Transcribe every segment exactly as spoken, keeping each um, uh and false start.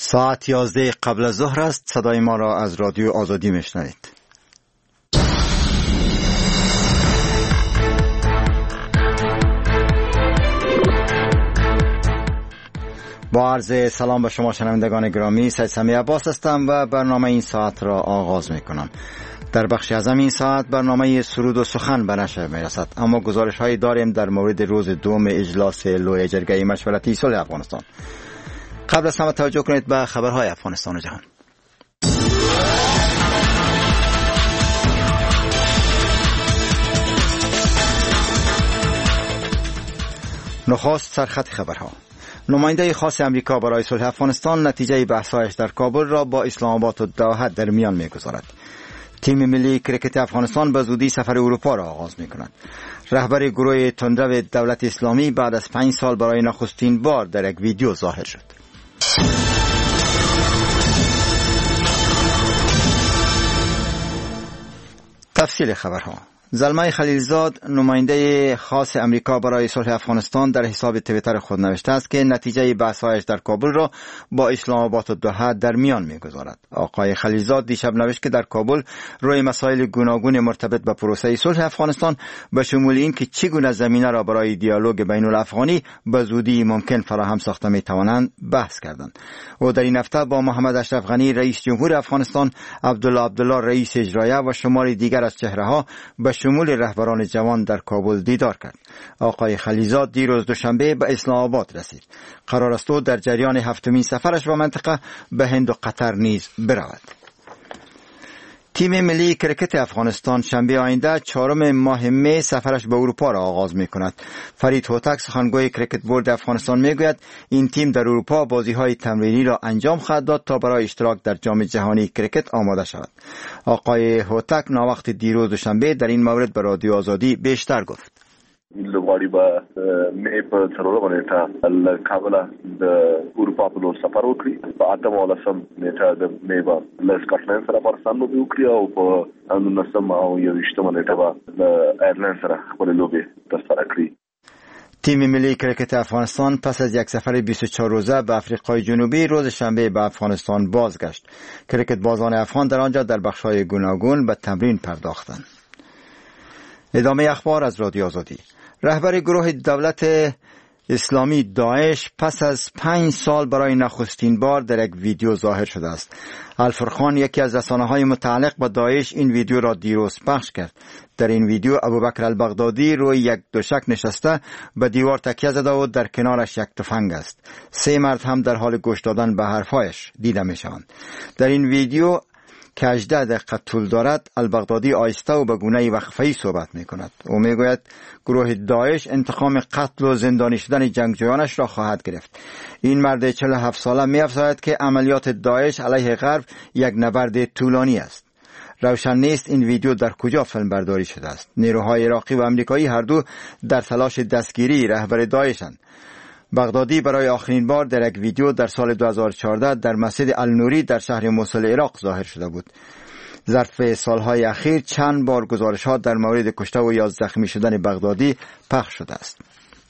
ساعت یازده قبل از ظهر است. صدای ما را از رادیو آزادی میشنوید. با عرض سلام به شما شنوندگان گرامی، سید سمی عباس هستم و برنامه این ساعت را آغاز می کنم. در بخش از این ساعت برنامه سرود و سخن به نشر می رسد، اما گزارش هایی داریم در مورد روز دوم اجلاس لوی جرگه مشورتی صلح افغانستان. قبل از همه توجه کنید به خبرهای افغانستان و جهان. نخست سرخط خبرها. نماینده خاص امریکا برای صلح افغانستان نتیجه بحث‌هایش در کابل را با اسلام آباد و دوحه در میان می‌گذارد. تیم ملی کرکت افغانستان به زودی سفر اروپا را آغاز می‌کند. رهبر گروه تندرو دولت اسلامی بعد از پنج سال برای نخستین بار در یک ویدیو ظاهر شد. تفصیل خبرها. زلمه خلیلزاد نماینده خاص امریکا برای صلح افغانستان در حساب توییتر خود نوشته است که نتیجه بحث‌هایش در کابل را با اسلام آباد و دوحه در میان می‌گذارد. آقای خلیلزاد دیشب نوشت که در کابل روی مسائل گوناگون مرتبط به پروسه صلح افغانستان به شمول این که چگونه زمینه را برای دیالوگ بین الافغانی به زودی ممکن فراهم ساخته می‌توانند بحث کردند. او در این هفته با محمد اشرف غنی رئیس جمهور افغانستان، عبدالله عبدالله رئیس اجرایه و شماری دیگر از چهره‌ها به شمول رهبران جوان در کابل دیدار کرد. آقای خلیلزاد دیروز دوشنبه به اسلام آباد رسید. قرار است او در جریان هفتمین سفرش به منطقه به هند و قطر نیز برود. تیم ملی کرکت افغانستان شنبه آینده چهارم ماه می سفرش به اروپا را آغاز می کند. فرید هوتک سخنگوی کرکت بورد افغانستان می گوید این تیم در اروپا بازی های تمرینی را انجام خواهد داد تا برای اشتراک در جام جهانی کرکت آماده شود. آقای هوتک ناوخت دیروز دوشنبه در این مورد به رادیو آزادی بیشتر گفت. لوغړی به مې په څلورمه نیټه له کابله د اروپا په لور سفر وکړي. په اتمه ولسم نیټه د مې به له سکاټلند سره افغانستان لوبې وکړي او په نولسمه او یوویشتمه نیټه به له ایرلند سره خپلې لوبې ترسره کړي. تیم ملی کرکت افغانستان پس از یک سفر بیست و چهار روزه به آفریقای جنوبی روز شنبه به افغانستان بازگشت. کرکت بازان افغان در آنجا در بخش‌های گوناگون به تمرین پرداختند. ادامه اخبار از رادیو آزادی. رهبر گروه دولت اسلامی داعش پس از پنج سال برای نخستین بار در یک ویدیو ظاهر شده است. الفرقان یکی از رسانه‌های متعلق به داعش این ویدیو را دیروز پخش کرد. در این ویدیو ابوبکر البغدادی روی یک دوشک نشسته به دیوار تکیه زده و در کنارش یک تفنگ است. سه مرد هم در حال گوش دادن به حرفایش دیده می شوند. در این ویدیو که هجده دقیقه طول دارد البغدادی آهسته و به گونه وقفه‌ای صحبت می کند. او می گوید گروه داعش انتقام قتل و زندانی شدن جنگجویانش را خواهد گرفت. این مرد چهل و هفت ساله می افزاید که عملیات داعش علیه غرب یک نبرد طولانی است. روشن نیست این ویدیو در کجا فیلم برداری شده است. نیروهای عراقی و امریکایی هر دو در تلاش دستگیری رهبر داعشند. بغدادی برای آخرین بار در یک ویدیو در سال دو هزار و چهارده در مسجد النوری در شهر موصل عراق ظاهر شده بود. ظرف سالهای اخیر چند بار گزارش‌ها در مورد کشته و یا زخمی شدن بغدادی پخش شده است.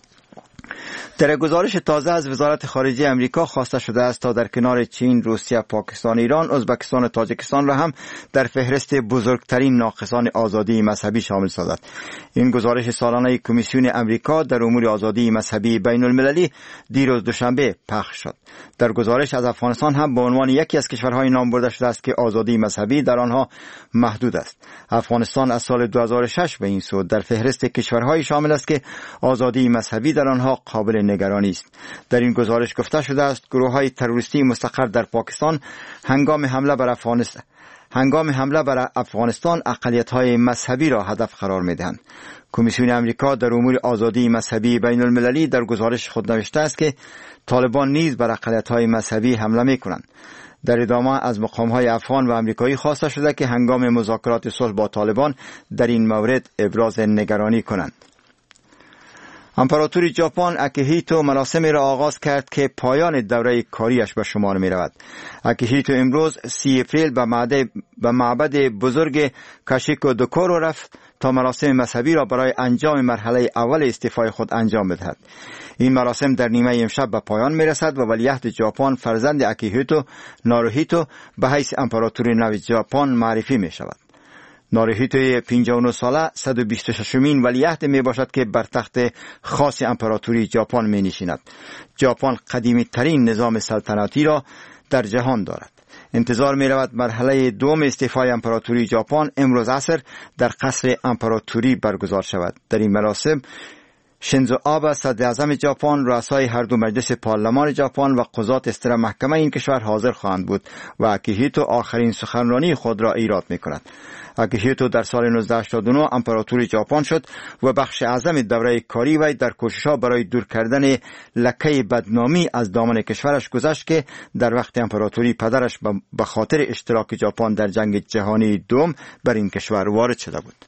در گزارش تازه از وزارت خارجه امریکا خواسته شده است تا در کنار چین، روسیه، پاکستان، ایران، ازبکستان و تاجیکستان را هم در فهرست بزرگترین ناقصان آزادی مذهبی شامل سازد. این گزارش سالانه کمیسیون امریکا در امور آزادی مذهبی بین المللی دیروز دوشنبه پخش شد. در گزارش از افغانستان هم به عنوان یکی از کشورهای نام برده شده است که آزادی مذهبی در آنها محدود است. افغانستان از سال دو هزار و شش به این سو در فهرست کشورهای شامل است که آزادی مذهبی در آنها قابل نگرانی است. در این گزارش گفته شده است گروه‌های تروریستی مستقر در پاکستان هنگام حمله بر افغانستان هنگام حمله بر افغانستان اقلیت‌های مذهبی را هدف قرار می‌دهند. کمیسیون امریکا در امور آزادی مذهبی بین المللی در گزارش خود نوشته است که طالبان نیز بر اقلیت‌های مذهبی حمله می‌کنند. در ادامه از مقام‌های افغان و امریکایی خواسته شده که هنگام مذاکرات صلح با طالبان در این مورد ابراز نگرانی کنند. امپراتوری ژاپن اکیهیتو مراسمی را آغاز کرد که پایان دوره کاریش به شمار می رود. اکیهیتو امروز سی اپریل به معبد, به معبد بزرگ کاشیکو دوکورو رفت تا مراسم مذهبی را برای انجام مرحله اول استعفای خود انجام بدهد. این مراسم در نیمه امشب به پایان می رسد و ولیعهد ژاپن فرزند اکیهیتو ناروهیتو به حیث امپراتوری نو ژاپن معرفی می شود. ناروهیتو پنجاه و نه ساله صد و بیست و ششمین ولیعهد می باشد که بر تخت خاص امپراتوری ژاپن می نشیند. ژاپن قدیمی ترین نظام سلطنتی را در جهان دارد. انتظار می رود مرحله دوم استعفای امپراتوری ژاپن امروز عصر در قصر امپراتوری برگزار شود. در این مراسم شینزو آبه صدر اعظم ژاپن، رؤسای هر دو مجلس پارلمان ژاپن و قضات اصدر محکمه این کشور حاضر خواهند بود و اکیهیتو آخرین سخنرانی خود را ایراد می کند. اکیهیتو در سال نوزده هشتاد و نه امپراتوری ژاپن شد و بخش اعظم دوره کاری وی در کوشش‌ها برای دور کردن لکه بدنامی از دامن کشورش گذشت که در وقت امپراتوری پدرش به خاطر اشتراک ژاپن در جنگ جهانی دوم بر این کشور وارد شده بود.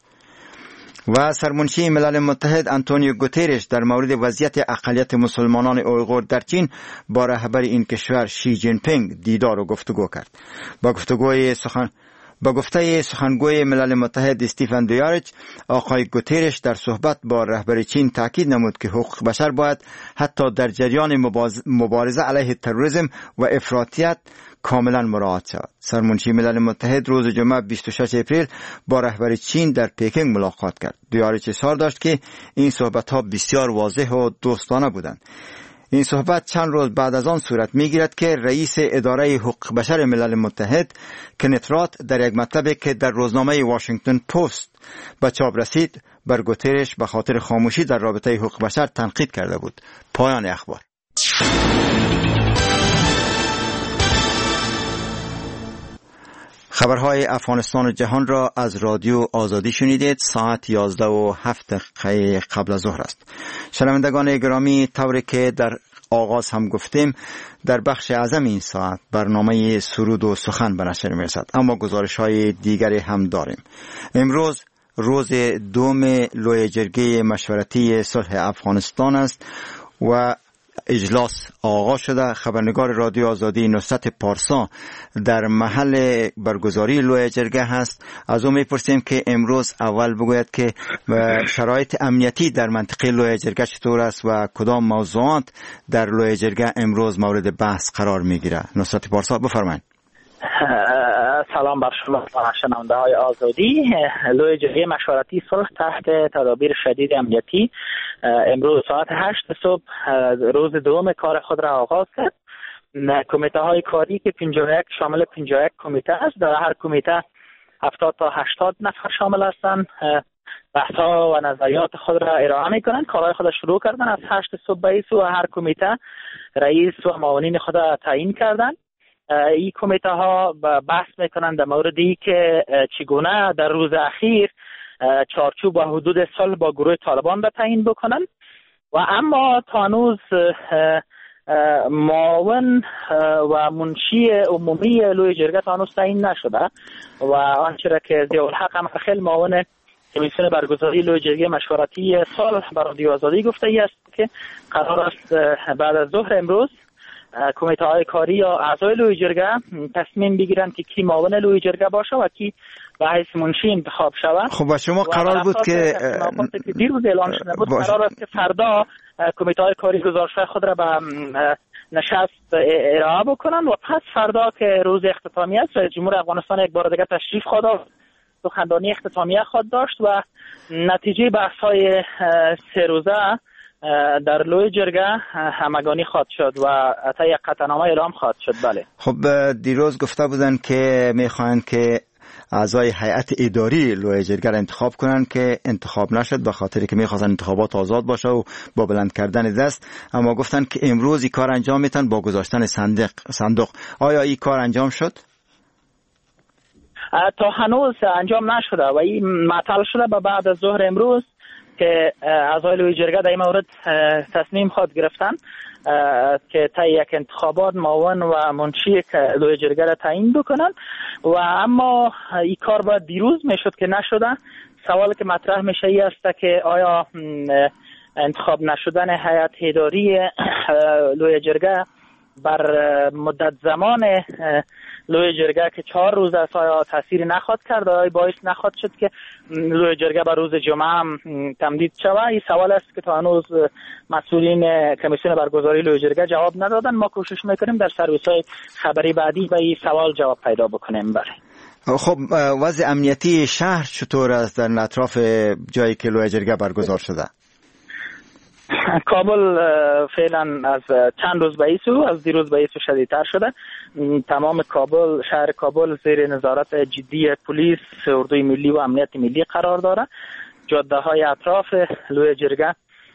و سرمنشی ملل متحد آنتونیو گوترش در مورد وضعیت اقلیت مسلمانان اویغور در چین با رهبر این کشور شی جین پینگ دیدار و گفتگو کرد. با گفتگوی سخن با گفته سخنگوی ملل متحد استیفن دویاریچ، آقای گوترش در صحبت با رهبر چین تاکید نمود که حقوق بشر باید حتی در جریان مبارزه علیه تروریسم و افراطیت کاملا مراعات شود. سرمنشی ملل متحد روز جمعه بیست و شش اپریل با رهبر چین در پکینگ ملاقات کرد. دویاریچ اظهار داشت که این صحبت ها بسیار واضح و دوستانه بودند. این صحبت چند روز بعد از آن صورت میگیرد که رئیس اداره حقوق بشر ملل متحد کنت رات در یک مطلبی که در روزنامه واشنگتن پست به چاپ رسید بر گوترش به خاطر خاموشی در رابطه حقوق بشر تنقید کرده بود. پایان اخبار. خبرهای افغانستان و جهان را از رادیو آزادی شنیدید. ساعت یازده و هفت دقیقه قبل از ظهر است. شنوندگان گرامی، طوری که در آغاز هم گفتیم در بخش اعظم این ساعت برنامه سرود و سخن به نشر میرسد، اما گزارش های دیگری هم داریم. امروز روز دوم لوی جرگه مشورتی صلح افغانستان است و اجلاس آغاز شده. خبرنگار رادیو آزادی نصرت پارسا در محل برگزاری لوی جرگه هست. از او میپرسیم که امروز اول بگوید که شرایط امنیتی در منطقه لوی جرگه چطور است و کدام موضوعات در لوی جرگه امروز مورد بحث قرار میگیره. نصرت پارسا بفرمایید. سلام بر شما شنونده های آزادی. لوی جرگه مشورتی صلح تحت تدابیر شدید امنیتی امروز ساعت هشت صبح روز دوم کار خود را آغاز کرد. کمیته های کاری که پنجاه و یک شامل پنجاه و یک کمیته است، در هر کمیته هفتاد تا هشتاد نفر شامل هستند. بحث ها و نظریات خود را ارائه می کنند. کارهای خود شروع کردن از هشت صبح به و هر کمیته رئیس و معاونین خود را تعیین کردند. این کمیته ها بحث میکنند در موردی که چگونه در روز اخیر چارچوب و حدود صلح با گروه طالبان را تعیین بکنند و اما تا هنوز معاون و منشی عمومی لوی جرگه تا هنوز تعیین نشده و آنچه را که ضیاءالحق امرخیل معاون کمیسیون برگزاری لوی جرگه مشورتی صلح بر رادیو آزادی گفته ای است که قرار است بعد از ظهر امروز کمیته های کاری یا اعضای لوی جرگه تصمیم بگیرند که کی معاون لوی جرگه باشه و کی به حیث منشی انتخاب شود. خب و شما قرار بود که دیروز اعلان شده بود قرار است که فردا کمیته های کاری گزارش خود را به نشست ارائه بکنن و پس فردا که روز اختتامی است رئیس جمهور افغانستان یک بار دیگه تشریف خواهد سخنرانی اختتامیه خواهد داشت و نتیجه بحث های سه روزه در لوی جرگه همگانی خواهد شد و تا یک قطعنامه اعلام خواهد شد. بله. خب دیروز گفته بودن که میخواهند که اعضای هیئت اداری لوی جرگه را انتخاب کنند که انتخاب نشد به خاطر که میخواستن انتخابات آزاد باشه و با بلند کردن دست، اما گفتن که امروز این کار انجام میتن با گذاشتن صندوق صندوق آیا این کار انجام شد؟ تا هنوز انجام نشده و این معطل شده به بعد از ظهر امروز که اعضای لوی جرگه در این مورد تصمیم خواهد گرفتن که تا یک انتخابات معاون و منشی لوی جرگه را تعیین بکنن و اما این کار باید دیروز میشد که نشده. سوالی که مطرح میشه ای است که آیا انتخاب نشدن هیئت اداری لوی جرگه بر مدت زمان لوی جرگه که چهار روز است آیا تاثیر نخواهد کرد، آیا باعث نخواهد شد که لوی جرگه بر روز جمعه هم تمدید شود؟ این سوال است که تا هنوز مسئولین کمیسیون برگزاری لوی جرگه جواب ندادن. ما کوشش میکنیم در سرویس های خبری بعدی به این سوال جواب پیدا بکنیم. بله. خب وضع امنیتی شهر چطور است در اطراف جایی که لوی جرگه برگزار شده؟ کابل فعلا از چند روز به این سو از دیروز به این سو شدیدتر شده. تمام کابل، شهر کابل زیر نظارت جدی پلیس، اردوی ملی و امنیت ملی قرار داره. جاده های اطراف لوی جرگه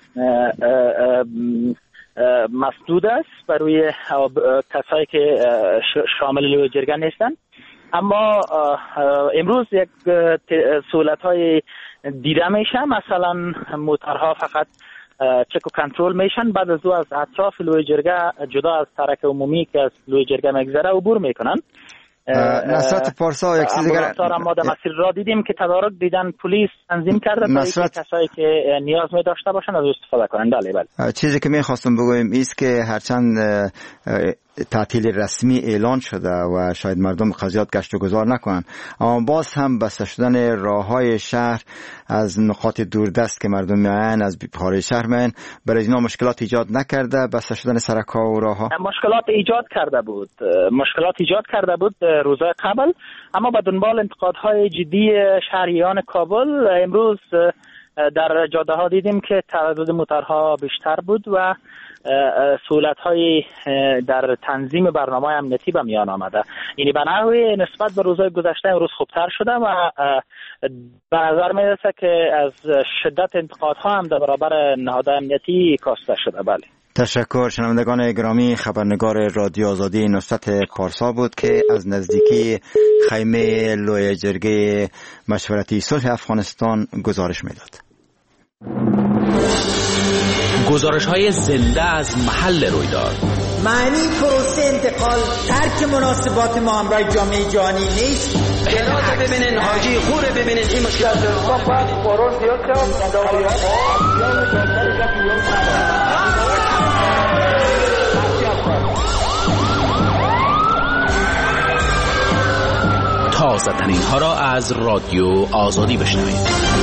مسدود است برای کسایی که شامل لوی جرگه نیستن. اما امروز یک سهولت های دیده میشه، مثلا موترها فقط چک و کنترل میشن، بعد از او از اطراف لوی جرگه جدا از سرک عمومی که از لوی جرگه میگذره عبور میکنن. نصرت پارسا یک چیز دیگر ما در مسیر را دیدیم که تدارک دیدن پلیس تنظیم کرده تا کسایی که نیاز می داشته باشن از استفاده کنن. بله بله. چیزی که میخواستم بگویم ایست که هرچند تعطیل رسمی اعلان شده و شاید مردم قضیات گشت و گذار نکنن، اما باز هم بسته شدن راههای شهر از نقاط دوردست که مردم میاین از خارج شهر میاین برای اینا مشکلات ایجاد نکرده؟ بسته شدن سرک‌ها و راهها مشکلات ایجاد کرده بود مشکلات ایجاد کرده بود روزهای قبل، اما با دنبال انتقادهای جدی شهریان کابل امروز در جاده ها دیدیم که تعداد موترها بیشتر بود و سهولت‌های در تنظیم برنامه امنیتی به میان آمده. یعنی به نحوی نسبت به روزهای گذشته امروز خوبتر شده و به نظر میرسه که از شدت انتقادها هم در برابر نهاد امنیتی کاسته شده. بله. تشکر. شنوندگان گرامی، خبرنگار رادیو آزادی نصرت پارسا بود که از نزدیکی خیمه لوی جرگه مشورتی صلح افغانستان گزارش میداد. گزارش های زنده از محل رویداد. معنی پروسه انتقال ترک مناسبات ما همراه جامعه جهانی نیست. جنات ببینین، حاجی خوره ببینین، این مشکلات ما باید قرار زیاد تازه ترین ها را از رادیو آزادی بشنوید.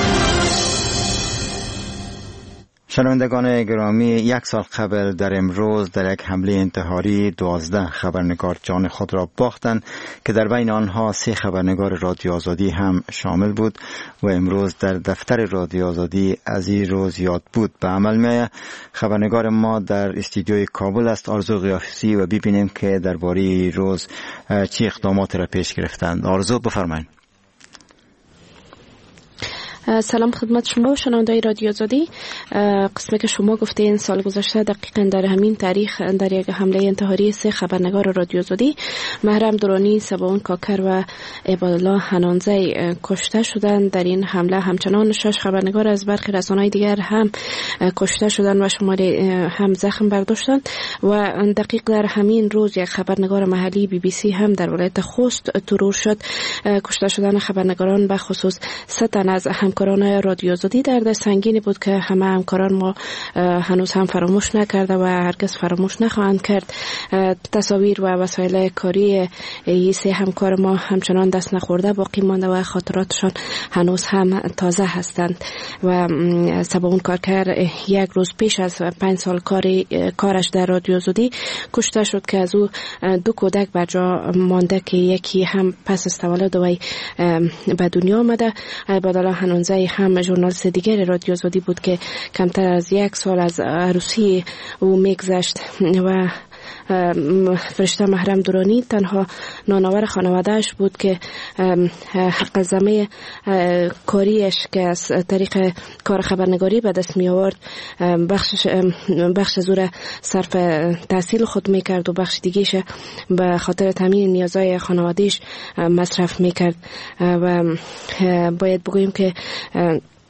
شنوندگان گرامی، یک سال قبل در امروز در یک حمله انتحاری دوازده خبرنگار جان خود را باختند که در بین آنها سه خبرنگار رادیو آزادی هم شامل بود و امروز در دفتر رادیو آزادی از این روز یاد بود به عمل میآید. خبرنگار ما در استودیوی کابل است، آرزو قیافی، و ببینیم که درباره روز چه اقدامات را پیش گرفتند. آرزو بفرمایید. سلام خدمت شما شنوندگان رادیو آزادی. قسمی که شما گفتین سال گذشته دقیقاً در همین تاریخ در یک حمله انتحاری سه خبرنگار رادیو آزادی محرم درانی، سباون کاکر و عبادالله حنانزی کشته شدند. در این حمله همچنان شش خبرنگار از برخی رسانه‌های دیگر هم کشته شدند و شماری هم زخم برداشتند و دقیق در همین روز یک خبرنگار محلی بی بی سی هم در ولایت خوست ترور شد. کشته شدن خبرنگاران به خصوص سه تن از همکاران رادیو آزادی درد سنگینی بود که همه همکاران ما هنوز هم فراموش نکرده و هرگز فراموش نخواهند کرد. تصاویر و وسایل کاری این سه همکار ما همچنان دست نخورده باقی مانده و خاطراتشان هنوز هم تازه هستند. و سباون کارکر یک روز پیش از پنج سال کاری کارش در رادیو آزادی کشته شد که از او دو کودک بر جا مانده که یکی هم پس از تولد وی به دنیا آمده. عبادالله حنانزی هم ژورنالیست دیگر رادیو آزادی بود که کمتر از یک سال از عروسی او میگذشت و فرشته محرم درانی تنها نانآور خانوادهش بود که حق زمه کاریش که از طریق کار خبرنگاری به دست می آورد بخش بخش زور صرف تحصیل خود می کرد و بخش دیگهش به خاطر تامین نیازهای خانوادهش مصرف می کرد. و باید بگوییم که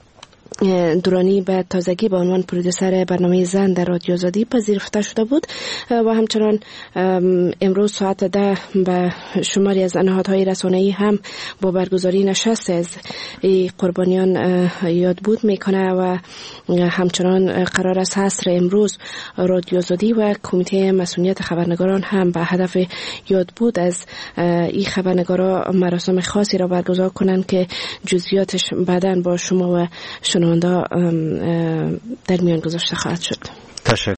درانی به تازگی به عنوان پرودوسر برنامه زن در رادیو آزادی پذیرفته شده بود و همچنان امروز ساعت ده به شماری از نهادهای رسانه‌ای هم با برگزاری نشست از قربانیان یاد بود میکنه و همچنان قرار است عصر امروز رادیو آزادی و کمیته مسئولیت خبرنگاران هم به هدف یاد بود از این خبرنگارا مراسم خاصی را برگزار کنند که جزئیاتش بعداً با شما و شنونده در میان گذاشته خواهد شد. تشکر.